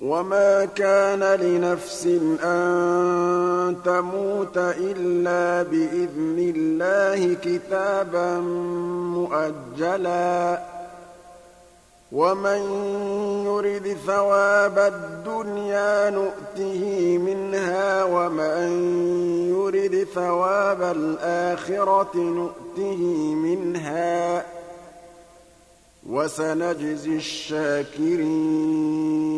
وَمَا كَانَ لِنَفْسٍ أَن تَمُوتَ إِلَّا بِإِذْنِ اللَّهِ كِتَابًا مُّؤَجَّلًا ۗ وَمَن يُرِدْ ثَوَابَ الدُّنْيَا نُؤْتِهِ مِنْهَا وَمَن يُرِدْ ثَوَابَ الْآخِرَةِ نُؤْتِهِ مِنْهَا ۚ وَسَنَجْزِي الشَّاكِرِينَ